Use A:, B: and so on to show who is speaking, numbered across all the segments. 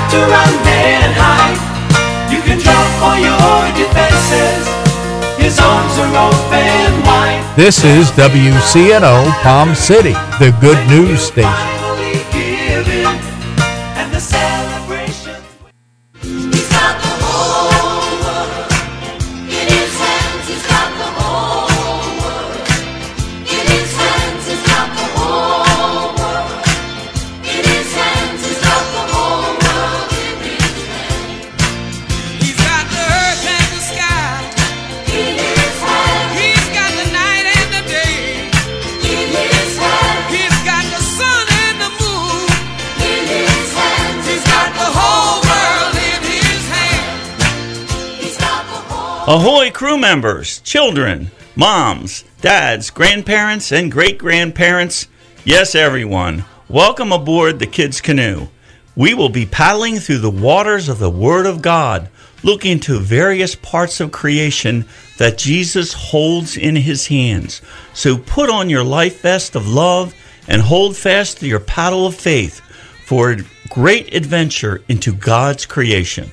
A: to run and hide. You can draw for your defenses. His arms are open wide.
B: This is WCNO Palm City, the good news station.
A: Finally given, and the celebration.
C: He's got the whole world in his hands. He's got the whole world in his hands. He's got the whole world in his hands. He's got the whole world in his hands.
D: He's got the earth and the sky.
C: In his hands.
D: He's got the night and the day.
C: In his hands.
D: He's got the sun and the moon.
C: In his hands.
D: He's got the whole world in his hands.
C: He's got the whole.
E: Ahoy, crew members, children, moms, dads, grandparents, and great-grandparents. Yes, everyone. Welcome aboard the Kids Canoe. We will be paddling through the waters of the Word of God, looking to various parts of creation that Jesus holds in his hands. So put on your life vest of love and hold fast to your paddle of faith for a great adventure into God's creation.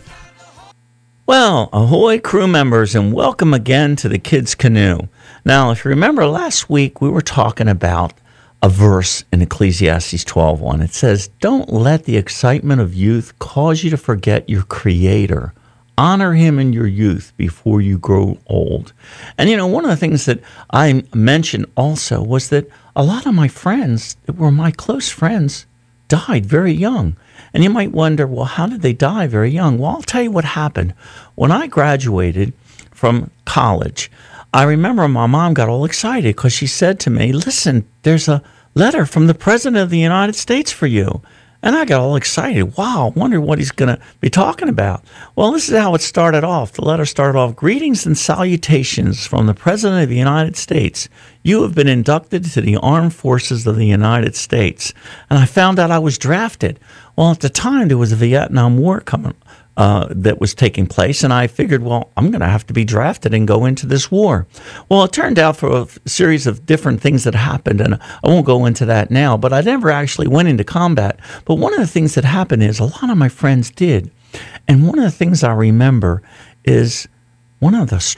E: Well, ahoy, crew members, and welcome again to the Kids Canoe. Now, if you remember last week, we were talking about a verse in Ecclesiastes 12:1. It says, "Don't let the excitement of youth cause you to forget your Creator. Honor him in your youth before you grow old." And one of the things that I mentioned also was that a lot of my friends that were my close friends died very young. And you might wonder, well, how did they die very young? Well, I'll tell you what happened. When I graduated from college, I remember my mom got all excited because she said to me, "Listen, there's a letter from the President of the United States for you." And I got all excited. Wow, I wonder what he's going to be talking about. Well, this is how it started off. The letter started off, "Greetings and salutations from the President of the United States. You have been inducted to the Armed Forces of the United States." And I found out I was drafted. Well, at the time, there was a Vietnam War coming that was taking place, and I figured, well, I'm going to have to be drafted and go into this war. Well, it turned out for a series of different things that happened, and I won't go into that now, but I never actually went into combat. But one of the things that happened is a lot of my friends did. And one of the things I remember is one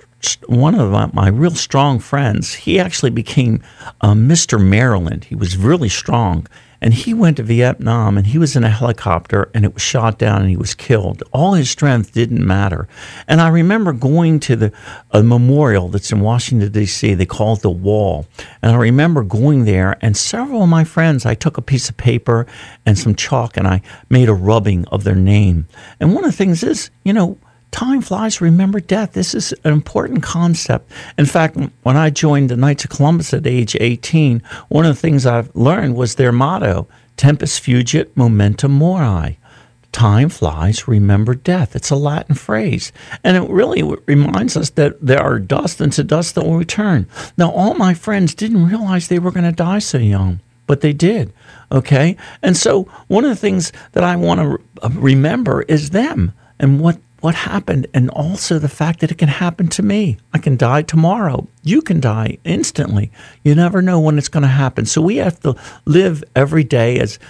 E: of my real strong friends, he actually became Mr. Maryland. He was really strong. And he went to Vietnam, and he was in a helicopter, and it was shot down, and he was killed. All his strength didn't matter. And I remember going to a memorial that's in Washington, D.C. They call it the Wall. And I remember going there, and several of my friends, I took a piece of paper and some chalk, and I made a rubbing of their name. And one of the things is, time flies, remember death. This is an important concept. In fact, when I joined the Knights of Columbus at age 18, one of the things I've learned was their motto, Tempus fugit, momentum mori. Time flies, remember death. It's a Latin phrase. And it really reminds us that there are dust, and to dust that will return. Now, all my friends didn't realize they were going to die so young, but they did, okay? And so one of the things that I want to remember is them and what happened, and also the fact that it can happen to me. I can die tomorrow. You can die instantly. You never know when it's going to happen. So we have to live every day as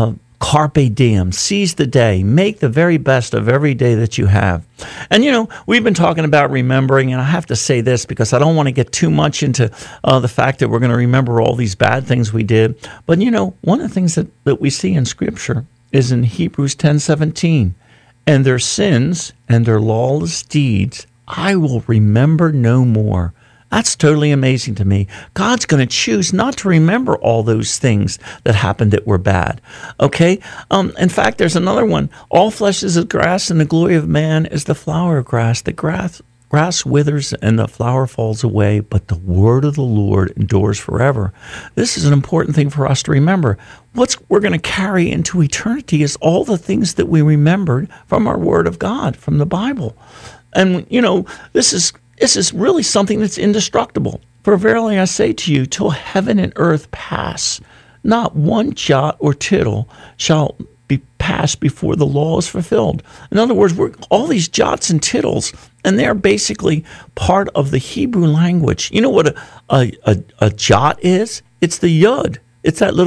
E: carpe diem, seize the day, make the very best of every day that you have. And, we've been talking about remembering, and I have to say this because I don't want to get too much into the fact that we're going to remember all these bad things we did. But, one of the things that we see in Scripture is in Hebrews 10:17. "And their sins and their lawless deeds I will remember no more." That's totally amazing to me. God's going to choose not to remember all those things that happened that were bad. Okay? In fact, there's another one. "All flesh is as grass, and the glory of man is the flower of grass. The grass withers and the flower falls away, but the word of the Lord endures forever." This is an important thing for us to remember. What we're going to carry into eternity is all the things that we remembered from our Word of God, from the Bible. And, this is really something that's indestructible. "For verily I say to you, till heaven and earth pass, not one jot or tittle shall be passed before the law is fulfilled." In other words, all these jots and tittles, and they're basically part of the Hebrew language. You know what a jot is? It's the yud. It's that little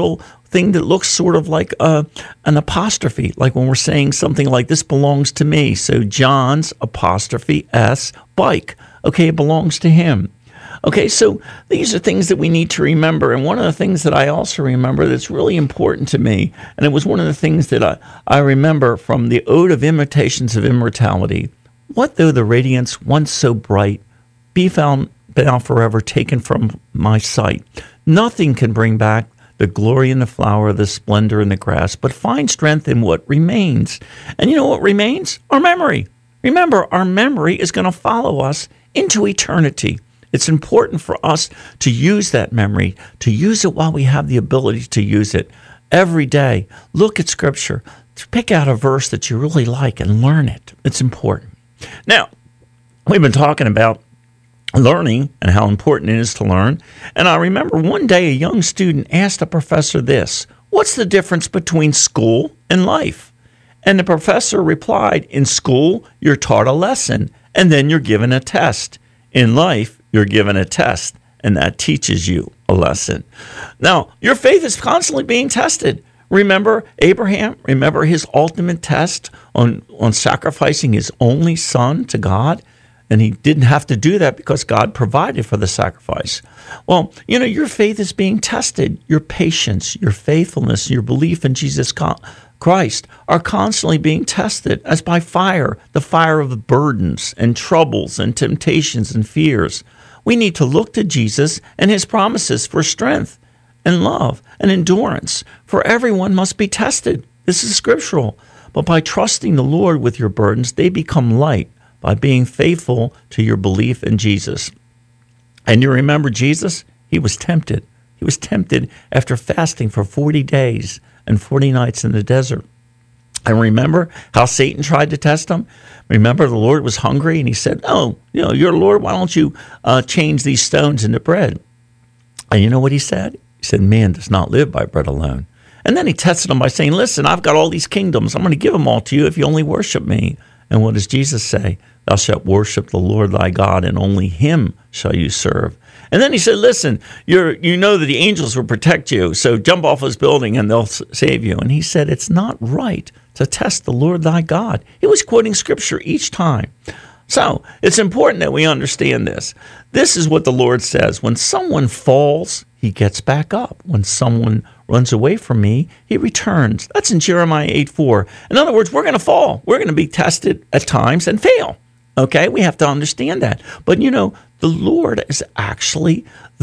E: thing that looks sort of like an apostrophe, like when we're saying something like, this belongs to me. So John's apostrophe S bike. Okay, it belongs to him. Okay, so these are things that we need to remember. And one of the things that I also remember that's really important to me, and it was one of the things that I remember from the Ode of Imitations of Immortality. What though the radiance once so bright be found now forever taken from my sight? Nothing can bring back the glory in the flower, the splendor in the grass, but find strength in what remains. And you know what remains? Our memory. Remember, our memory is going to follow us into eternity. It's important for us to use that memory, to use it while we have the ability to use it. Every day, look at Scripture. Pick out a verse that you really like and learn it. It's important. Now, we've been talking about learning and how important it is to learn. And I remember one day a young student asked a professor this: what's the difference between school and life? And the professor replied, in school, you're taught a lesson, and then you're given a test. In life, you're given a test, and that teaches you a lesson. Now, your faith is constantly being tested. Remember Abraham? Remember his ultimate test on sacrificing his only son to God? And he didn't have to do that because God provided for the sacrifice. Well, you know, your faith is being tested. Your patience, your faithfulness, your belief in Jesus Christ are constantly being tested as by fire, the fire of burdens and troubles and temptations and fears. We need to look to Jesus and his promises for strength and love and endurance. For everyone must be tested. This is scriptural. But by trusting the Lord with your burdens, they become light by being faithful to your belief in Jesus. And you remember Jesus? He was tempted. He was tempted after fasting for 40 days and 40 nights in the desert. And remember how Satan tried to test him? Remember the Lord was hungry and he said, oh, you know, you're Lord, why don't you change these stones into bread? And you know what he said? He said, man does not live by bread alone. And then he tested him by saying, listen, I've got all these kingdoms. I'm going to give them all to you if you only worship me. And what does Jesus say? Thou shalt worship the Lord thy God, and only him shall you serve. And then he said, listen, you know that the angels will protect you, so jump off this building and they'll save you. And he said, it's not right to test the Lord thy God. He was quoting scripture each time. So it's important that we understand this. This is what the Lord says. When someone falls, he gets back up. When someone runs away from me, he returns. That's in Jeremiah 8:4. In other words, we're going to fall. We're going to be tested at times and fail. Okay, we have to understand that. But you know, the Lord is actually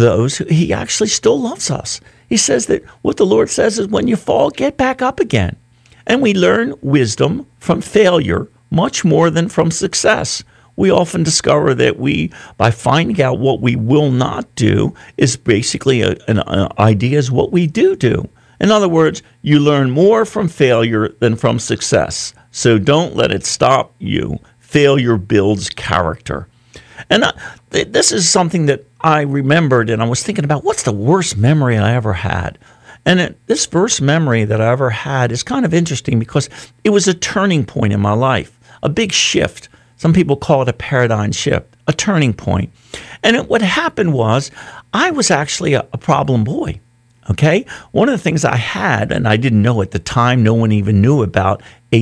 E: he actually still loves us. He says that what the Lord says is when you fall, get back up again. And we learn wisdom from failure much more than from success. We often discover that by finding out what we will not do, is basically an idea is what we do. In other words, you learn more from failure than from success. So don't let it stop you. Failure builds character. And this is something that I remembered, and I was thinking about what's the worst memory I ever had. And this worst memory that I ever had is kind of interesting because it was a turning point in my life, a big shift. Some people call it a paradigm shift, a turning point. And what happened was I was actually a problem boy. Okay? One of the things I had, and I didn't know at the time, no one even knew about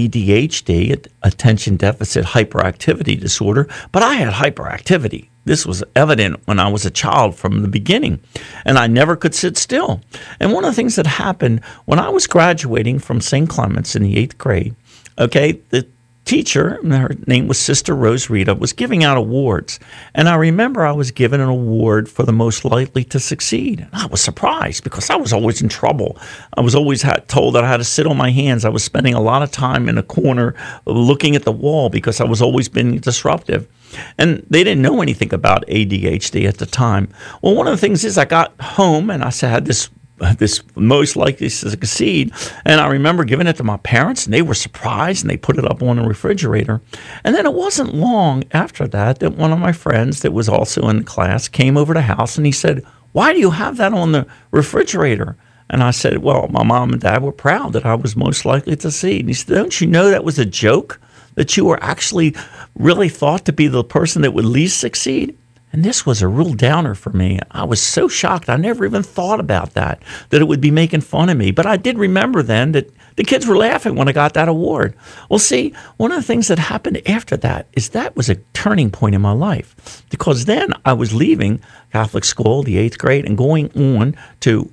E: ADHD, attention deficit hyperactivity disorder, but I had hyperactivity. This was evident when I was a child from the beginning, and I never could sit still. And one of the things that happened when I was graduating from St. Clement's in the 8th grade, okay, the teacher, her name was Sister Rose Rita, was giving out awards. And I remember I was given an award for the most likely to succeed. And I was surprised because I was always in trouble. I was always told that I had to sit on my hands. I was spending a lot of time in a corner looking at the wall because I was always being disruptive. And they didn't know anything about ADHD at the time. Well, one of the things is I got home and I had this most likely to succeed. And I remember giving it to my parents, and they were surprised, and they put it up on the refrigerator. And then it wasn't long after that one of my friends that was also in the class came over to the house, and he said, why do you have that on the refrigerator? And I said, well, my mom and dad were proud that I was most likely to succeed. And he said, don't you know that was a joke, that you were actually really thought to be the person that would least succeed? And this was a real downer for me. I was so shocked. I never even thought about that it would be making fun of me. But I did remember then that the kids were laughing when I got that award. Well, see, one of the things that happened after that is that was a turning point in my life, because then I was leaving Catholic school, the 8th grade, and going on to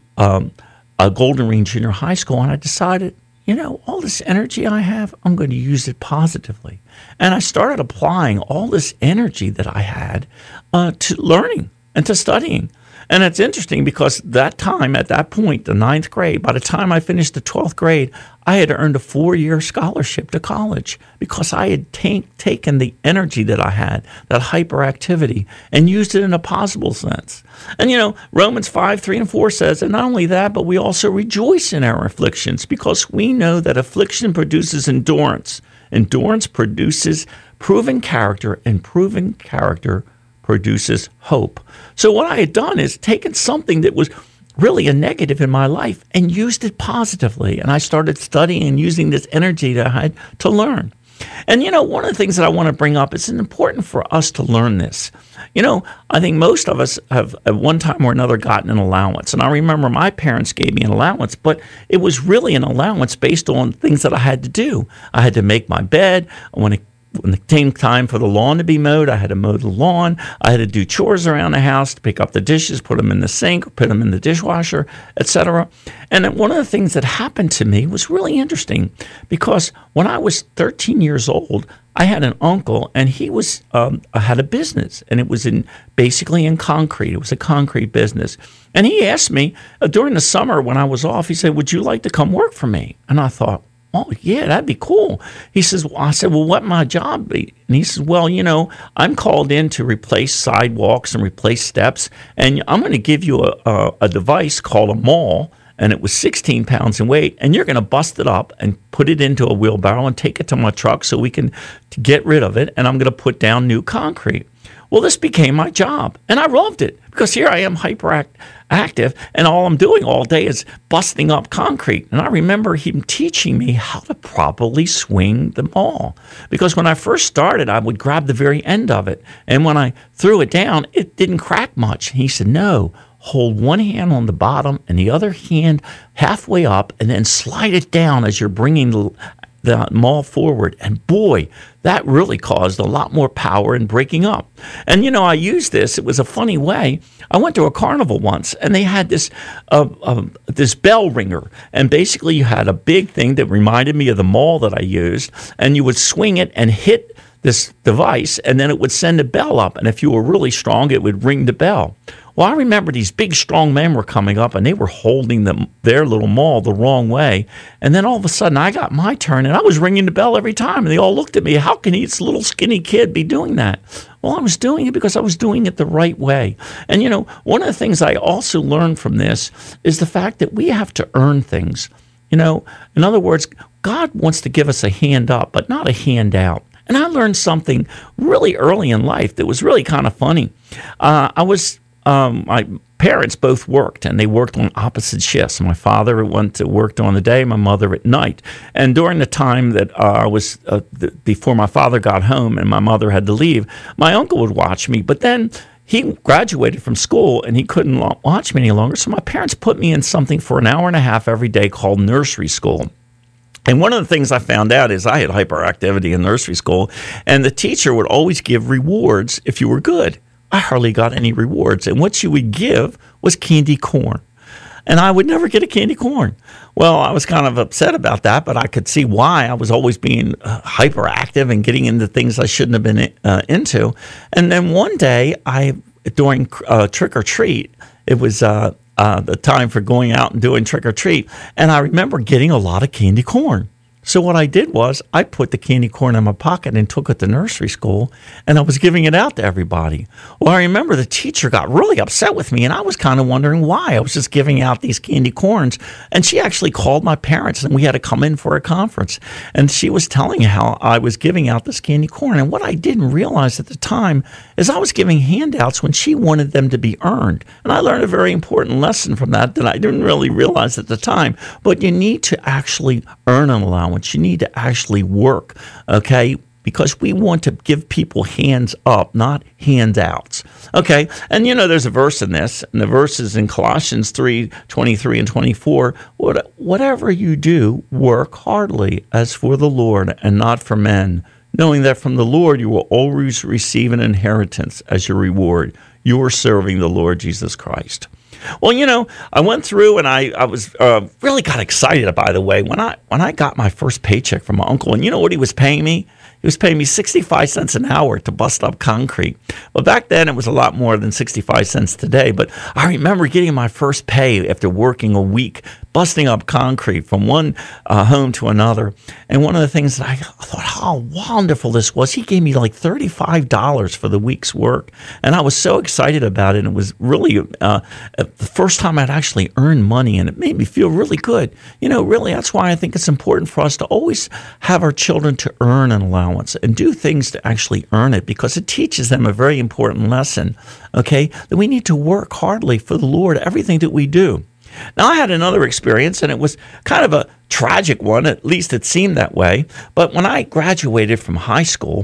E: a Golden Ring Junior High School, and I decided, all this energy I have, I'm going to use it positively. And I started applying all this energy that I had to learning and to studying. And it's interesting because at that point, the 9th grade, by the time I finished the 12th grade, I had earned a 4-year scholarship to college because I had taken the energy that I had, that hyperactivity, and used it in a positive sense. And, Romans 5:3-4 says, and not only that, but we also rejoice in our afflictions because we know that affliction produces endurance. Endurance produces proven character, and proven character produces hope. So what I had done is taken something that was really a negative in my life and used it positively. And I started studying and using this energy that I had to learn. And, one of the things that I want to bring up, it's important for us to learn this. I think most of us have at one time or another gotten an allowance. And I remember my parents gave me an allowance, but it was really an allowance based on things that I had to do. I had to make my bed. When it came time for the lawn to be mowed, I had to mow the lawn. I had to do chores around the house, to pick up the dishes, put them in the sink, put them in the dishwasher, etc. And then one of the things that happened to me was really interesting because when I was 13 years old, I had an uncle, and he had a business, and it was basically in concrete. It was a concrete business. And he asked me during the summer when I was off, he said, "Would you like to come work for me?" And I thought, "Oh, yeah, that'd be cool." He says, I said, "Well, what my job be?" And he says, "Well, I'm called in to replace sidewalks and replace steps, and I'm going to give you a device called a maul, and it was 16 pounds in weight, and you're going to bust it up and put it into a wheelbarrow and take it to my truck so we can get rid of it, and I'm going to put down new concrete." Well, this became my job, and I loved it because here I am hyperactive, and all I'm doing all day is busting up concrete. And I remember him teaching me how to properly swing the maul, because when I first started, I would grab the very end of it, and when I threw it down, it didn't crack much. He said, "No, hold one hand on the bottom and the other hand halfway up, and then slide it down as you're bringing the maul forward." And boy, that really caused a lot more power in breaking up. And I used this. It was a funny way. I went to a carnival once, and they had this bell ringer, and basically you had a big thing that reminded me of the maul that I used, and you would swing it and hit this device, and then it would send a bell up, and if you were really strong, it would ring the bell. Well, I remember these big, strong men were coming up, and they were holding their little maul the wrong way. And then all of a sudden, I got my turn, and I was ringing the bell every time. And they all looked at me, "How can this little skinny kid be doing that?" Well, I was doing it because I was doing it the right way. And, one of the things I also learned from this is the fact that we have to earn things. In other words, God wants to give us a hand up, but not a hand out. And I learned something really early in life that was really kind of funny. My parents both worked, and they worked on opposite shifts. My father worked on the day, my mother at night. And during the time that before my father got home and my mother had to leave, my uncle would watch me. But then he graduated from school, and he couldn't watch me any longer. So my parents put me in something for an hour and a half every day called nursery school. And one of the things I found out is I had hyperactivity in nursery school, and the teacher would always give rewards if you were good. I hardly got any rewards, and what she would give was candy corn. And I would never get a candy corn. Well, I was kind of upset about that, but I could see why. I was always being hyperactive and getting into things I shouldn't have been into. And then one day, during trick or treat, it was the time for going out and doing trick or treat, and I remember getting a lot of candy corn. So what I did was I put the candy corn in my pocket and took it to nursery school, and I was giving it out to everybody. Well, I remember the teacher got really upset with me, and I was kind of wondering why. I was just giving out these candy corns, and she actually called my parents, and we had to come in for a conference. And she was telling how I was giving out this candy corn. And what I didn't realize at the time is I was giving handouts when she wanted them to be earned. And I learned a very important lesson from that I didn't really realize at the time. But you need to actually earn an allowance. You need to actually work, okay? because we want to give people hands up, not handouts. Okay, and there's a verse in this, and the verse is in Colossians 3:23 and 24. Whatever you do, work heartily as for the Lord and not for men, knowing that from the Lord you will always receive an inheritance as your reward. You are serving the Lord Jesus Christ. Well, I went through and I was really got excited, by the way, when I got my first paycheck from my uncle. And you know what he was paying me? He was paying me 65 cents an hour to bust up concrete. Well, back then it was a lot more than 65 cents today. But I remember getting my first pay after working a week, busting up concrete from one home to another. And one of the things that I thought how wonderful this was, he gave me like $35 for the week's work. And I was so excited about it. It was really the first time I'd actually earned money, and it made me feel really good. Really, that's why I think it's important for us to always have our children to earn an allowance and do things to actually earn it, because it teaches them a very important lesson, okay, that we need to work hardly for the Lord, everything that we do. Now, I had another experience, and it was kind of a tragic one, at least it seemed that way. But when I graduated from high school,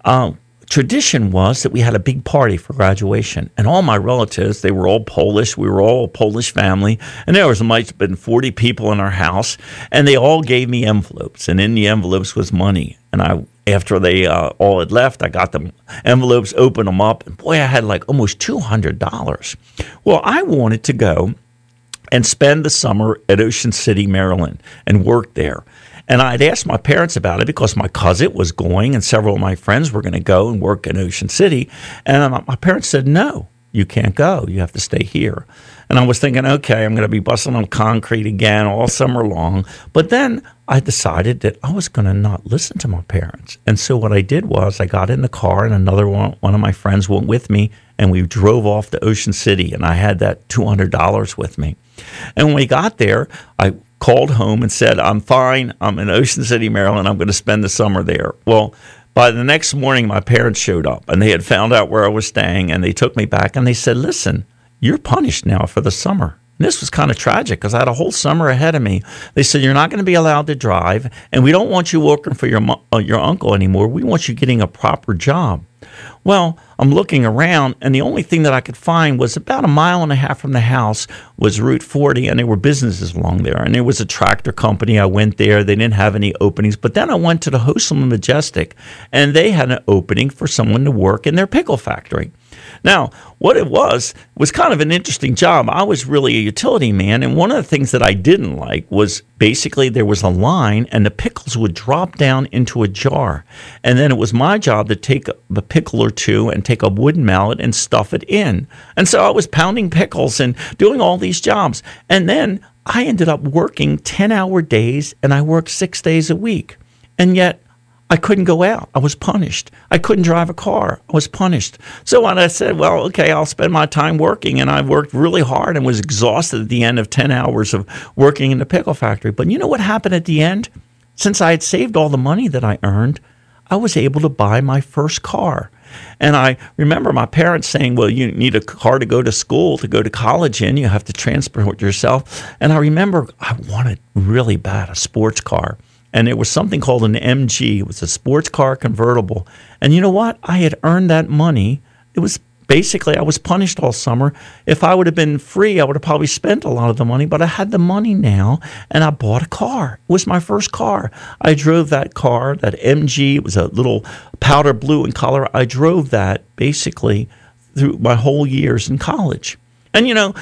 E: tradition was that we had a big party for graduation, and all my relatives, they were all Polish. We were all a Polish family, and there might have been 40 people in our house, and they all gave me envelopes, and in the envelopes was money. And after they all had left, I got the envelopes, opened them up, and boy, I had like almost $200. Well, I wanted to go and spend the summer at Ocean City, Maryland, and work there. And I'd asked my parents about it because my cousin was going and several of my friends were going to go and work in Ocean City. And my parents said, no, you can't go. You have to stay here. And I was thinking, okay, I'm going to be busting on concrete again all summer long. But then I decided that I was going to not listen to my parents. And so what I did was I got in the car, and another one of my friends went with me, and we drove off to Ocean City, and I had that $200 with me. And when we got there, I called home and said, I'm fine. I'm in Ocean City, Maryland. I'm going to spend the summer there. Well, by the next morning, my parents showed up, and they had found out where I was staying, and they took me back, and they said, listen, you're punished now for the summer. And this was kind of tragic because I had a whole summer ahead of me. They said, you're not going to be allowed to drive, and we don't want you working for your uncle anymore. We want you getting a proper job. Well, I'm looking around, and the only thing that I could find was about 1.5 miles from the house was Route 40, and there were businesses along there. And there was a tractor company. I went there. They didn't have any openings. But then I went to the Hosel and Majestic, and they had an opening for someone to work in their pickle factory. Now, what it was kind of an interesting job. I was really a utility man, and one of the things that I didn't like was basically there was a line, and the pickles would drop down into a jar. And then it was my job to take a pickle or two and take a wooden mallet and stuff it in. And so I was pounding pickles and doing all these jobs. And then I ended up working 10-hour days, and I worked 6 days a week. And yet I couldn't go out. I was punished. I couldn't drive a car. I was punished. So when I said, well, okay, I'll spend my time working, and I worked really hard and was exhausted at the end of 10 hours of working in the pickle factory. But you know what happened at the end? Since I had saved all the money that I earned, I was able to buy my first car. And I remember my parents saying, well, you need a car to go to school, to go to college in. You have to transport yourself. And I remember I wanted really bad a sports car. And it was something called an MG. It was a sports car convertible. And you know what? I had earned that money. It was basically, I was punished all summer. If I would have been free, I would have probably spent a lot of the money. But I had the money now, and I bought a car. It was my first car. I drove that car, that MG. It was a little powder blue in color. I drove that basically through my whole years in college. And,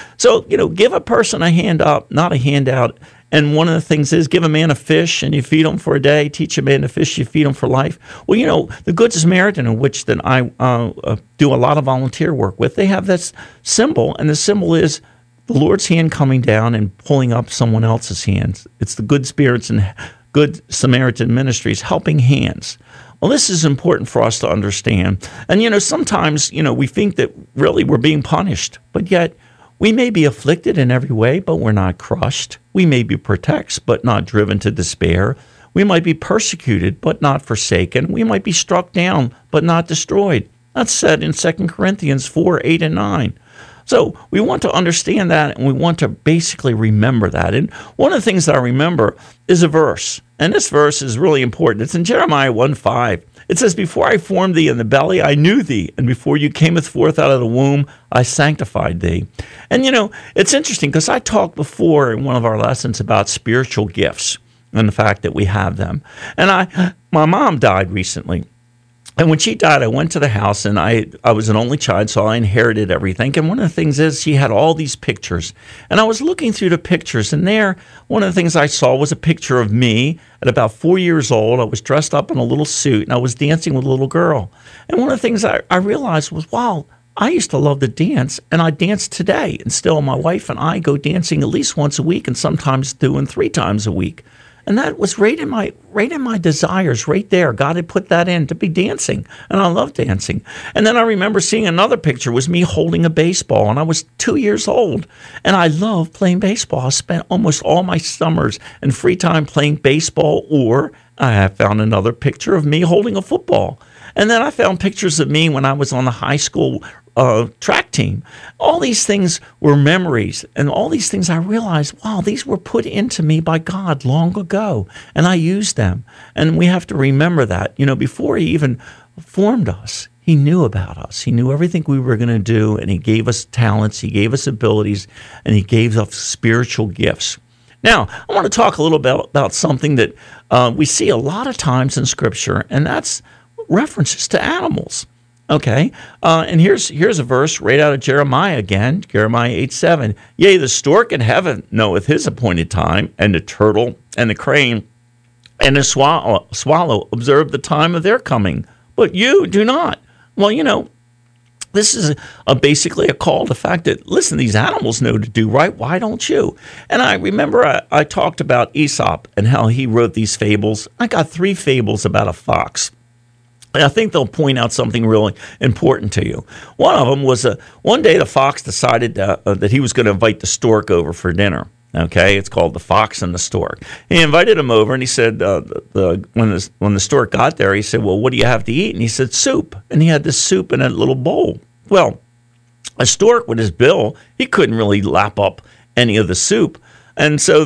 E: give a person a hand up, not a handout. And one of the things is give a man a fish and you feed him for a day. Teach a man to fish, you feed him for life. Well, the Good Samaritan, in which that I do a lot of volunteer work with, they have this symbol, and the symbol is the Lord's hand coming down and pulling up someone else's hands. It's the Good Spirits and Good Samaritan Ministries, helping hands. Well, this is important for us to understand. And, sometimes, we think that really we're being punished, but yet we may be afflicted in every way, but we're not crushed. We may be perplexed, but not driven to despair. We might be persecuted, but not forsaken. We might be struck down, but not destroyed. That's said in 2 Corinthians 4:8 and 9. So we want to understand that, and we want to basically remember that. And one of the things that I remember is a verse, and this verse is really important. It's in Jeremiah 1:5. It says, "Before I formed thee in the belly, I knew thee, and before you camest forth out of the womb, I sanctified thee." And it's interesting because I talked before in one of our lessons about spiritual gifts and the fact that we have them. And my mom died recently. And when she died, I went to the house, and I was an only child, so I inherited everything. And one of the things is she had all these pictures. And I was looking through the pictures, and there, one of the things I saw was a picture of me at about 4 years old. I was dressed up in a little suit, and I was dancing with a little girl. And one of the things I realized was, wow, I used to love to dance, and I dance today. And still, my wife and I go dancing at least once a week, and sometimes 2 and 3 times a week. And that was right in my desires, right there. God had put that in to be dancing, and I love dancing. And then I remember seeing another picture was me holding a baseball, and I was 2 years old, and I love playing baseball. I spent almost all my summers and free time playing baseball, or I have found another picture of me holding a football. And then I found pictures of me when I was on the high school track team. All these things were memories, and all these things I realized, wow, these were put into me by God long ago, and I used them. And we have to remember that, before He even formed us, He knew about us. He knew everything we were going to do, and He gave us talents, He gave us abilities, and He gave us spiritual gifts. Now, I want to talk a little bit about something that we see a lot of times in Scripture, and that's references to animals. Okay, and here's a verse right out of Jeremiah again, Jeremiah 8:7. "Yea, the stork in heaven knoweth his appointed time, and the turtle and the crane and the swallow observe the time of their coming, but you do not." Well, this is basically a call to the fact that, listen, these animals know to do right. Why don't you? And I remember I talked about Aesop and how he wrote these fables. I got 3 fables about a fox. I think they'll point out something really important to you. One of them was one day the fox decided that he was going to invite the stork over for dinner. Okay, it's called The Fox and the Stork. He invited him over, and he said, when the stork got there, he said, "Well, what do you have to eat?" And he said, "Soup." And he had this soup in a little bowl. Well, a stork with his bill, he couldn't really lap up any of the soup, and so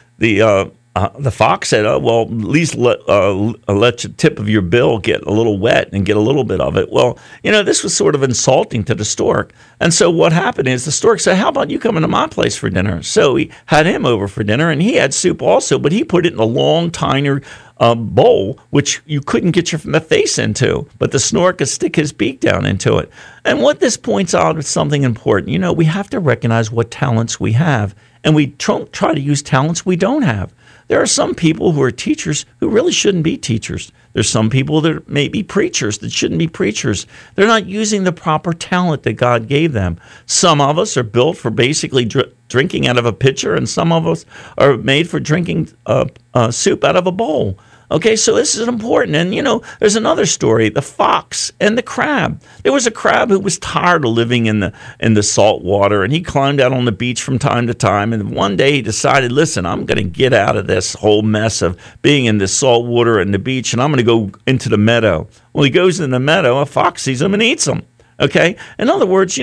E: the fox said, "Oh, well, at least let the tip of your bill get a little wet and get a little bit of it." Well, this was sort of insulting to the stork. And so what happened is the stork said, "How about you coming to my place for dinner?" So he had him over for dinner, and he had soup also, but he put it in a long, tiny bowl, which you couldn't get your face into, but the stork could stick his beak down into it. And what this points out is something important. We have to recognize what talents we have, and we don't try to use talents we don't have. There are some people who are teachers who really shouldn't be teachers. There's some people that may be preachers that shouldn't be preachers. They're not using the proper talent that God gave them. Some of us are built for basically drinking out of a pitcher, and some of us are made for drinking soup out of a bowl. Okay, so this is important. And, there's another story, the fox and the crab. There was a crab who was tired of living in the salt water, and he climbed out on the beach from time to time. And one day he decided, listen, I'm going to get out of this whole mess of being in the salt water and the beach, and I'm going to go into the meadow. Well, he goes in the meadow, a fox sees him and eats him. Okay? In other words,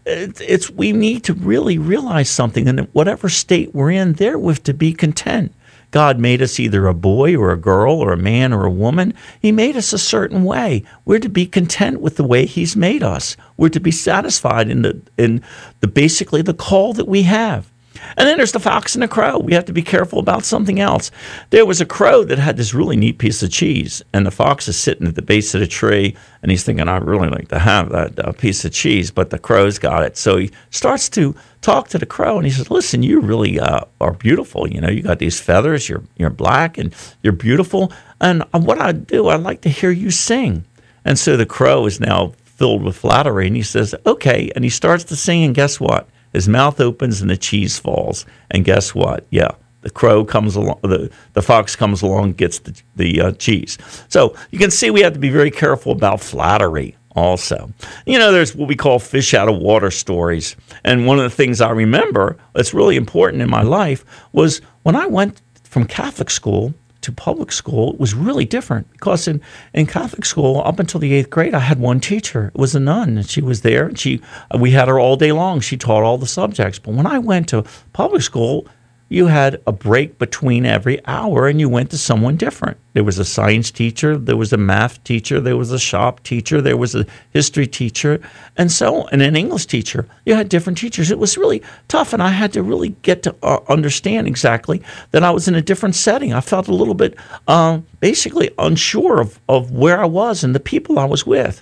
E: we need to really realize something, and whatever state we're in, therewith to be content. God made us either a boy or a girl or a man or a woman. He made us a certain way. We're to be content with the way He's made us. We're to be satisfied in the basically the call that we have. And then there's the fox and the crow. We have to be careful about something else. There was a crow that had this really neat piece of cheese, and the fox is sitting at the base of the tree, and he's thinking, I'd really like to have that piece of cheese, but the crow's got it. So he starts to talk to the crow, and he says, listen, you really are beautiful. You got these feathers, you're black, and you're beautiful, and what I'd like to hear you sing. And so the crow is now filled with flattery, and he says, okay, and he starts to sing, and guess what? His mouth opens and the cheese falls. And guess what? Yeah, the crow comes along, the fox comes along, gets the cheese. So you can see we have to be very careful about flattery also. There's what we call fish out of water stories. And one of the things I remember that's really important in my life was when I went from Catholic school
F: to public school, it was really different because in Catholic school, up until the 8th grade, I had one teacher. It was a nun, and she was there. And we had her all day long. She taught all the subjects. But when I went to public school, you had a break between every hour, and you went to someone different. There was a science teacher, there was a math teacher, there was a shop teacher, there was a history teacher, and an English teacher. You had different teachers. It was really tough, and I had to really get to understand exactly that I was in a different setting. I felt a little bit basically unsure of where I was and the people I was with.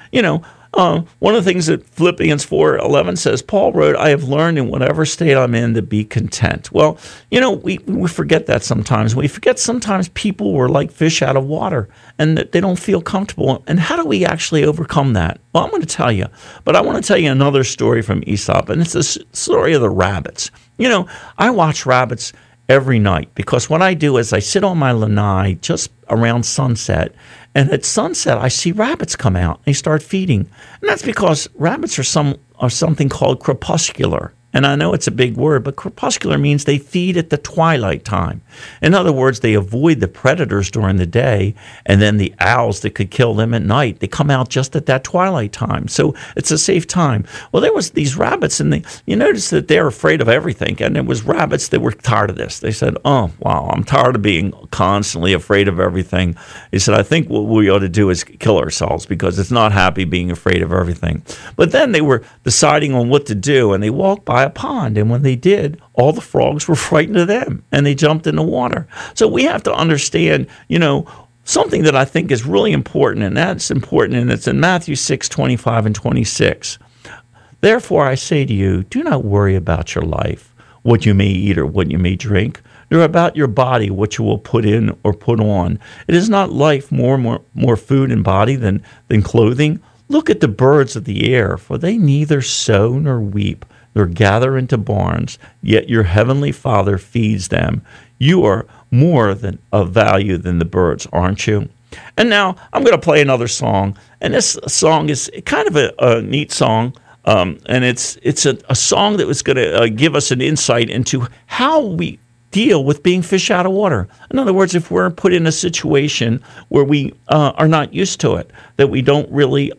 F: One of the things that Philippians 4:11 says, Paul wrote, I have learned in whatever state I'm in to be content. Well, we forget that sometimes. We forget sometimes people were like fish out of water and that they don't feel comfortable. And how do we actually overcome that? Well, I'm going to tell you. But I want to tell you another story from Aesop, and it's the story of the rabbits. I watch rabbits every night because what I do is I sit on my lanai just around sunset, and at sunset I see rabbits come out and they start feeding, and that's because rabbits are something called crepuscular. And I know it's a big word, but crepuscular means they feed at the twilight time. In other words, they avoid the predators during the day, and then the owls that could kill them at night, they come out just at that twilight time. So it's a safe time. Well, there was these rabbits, and you notice that they're afraid of everything. And there was rabbits that were tired of this. They said, oh, wow, I'm tired of being constantly afraid of everything. He said, I think what we ought to do is kill ourselves because it's not happy being afraid of everything. But then they were deciding on what to do, and they walked by a pond, and when they did, all the frogs were frightened of them, and they jumped in the water. So we have to understand, something that I think is really important, and that's important, and it's in Matthew 6:25 and 26. Therefore I say to you, do not worry about your life, what you may eat or what you may drink, nor about your body, what you will put in or put on. It is not life more food and body than clothing? Look at the birds of the air, for they neither sow nor reap, nor gather into barns, yet your heavenly Father feeds them. You are more of value than the birds, aren't you? And now I'm going to play another song, and this song is kind of a neat song, and it's a song that was going to give us an insight into how we deal with being fish out of water. In other words, if we're put in a situation where we are not used to it, that we don't really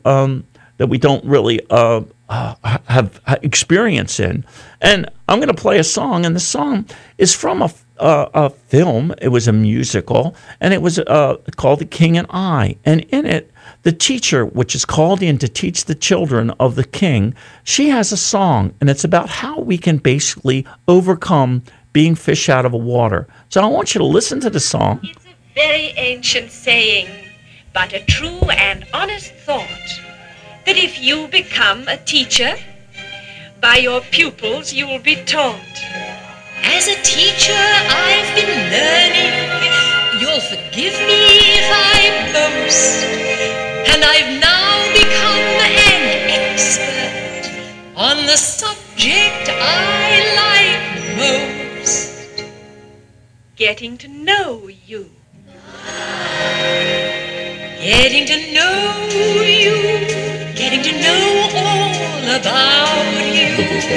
F: have experience in. And I'm going to play a song, and the song is from a film. It was a musical, and it was called The King and I. And in it, the teacher, which is called in to teach the children of the king, she has a song, and it's about how we can basically overcome being fish out of water. So I want you to listen to the song.
G: It's a very ancient saying, but a true and honest thought, that if you become a teacher, by your pupils you will be taught.
H: As a teacher I've been learning, you'll forgive me if I boast, and I've now become an expert on the subject I like most.
G: Getting to know you.
H: Getting to know you. Getting to know all about you.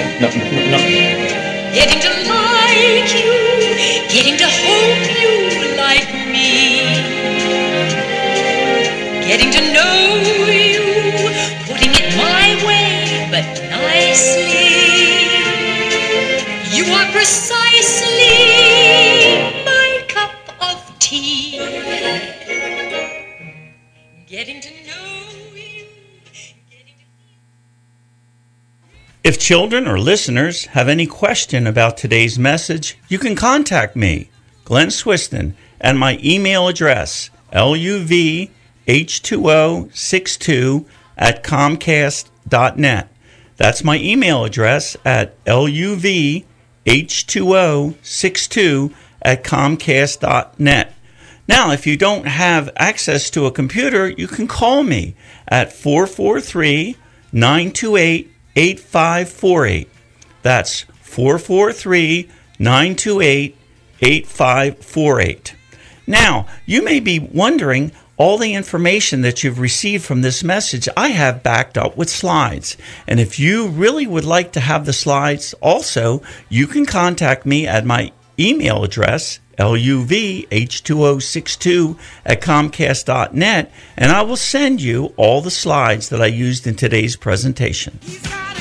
H: Getting to like you. Getting to hope you like me. Getting to know you. Putting it my way, but nicely. You are precisely my cup of tea. Getting to know you.
E: If children or listeners have any question about today's message, you can contact me, Glenn Swiston, at my email address, luvh2o62@comcast.net. That's my email address at luvh2o62@comcast.net. Now, if you don't have access to a computer, you can call me at 443-928-8548. That's 443-928-8548. Now, you may be wondering, all the information that you've received from this message, I have backed up with slides. And if you really would like to have the slides also, you can contact me at my email address, luvh2062@comcast.net, and I will send you all the slides that I used in today's presentation.
D: He's got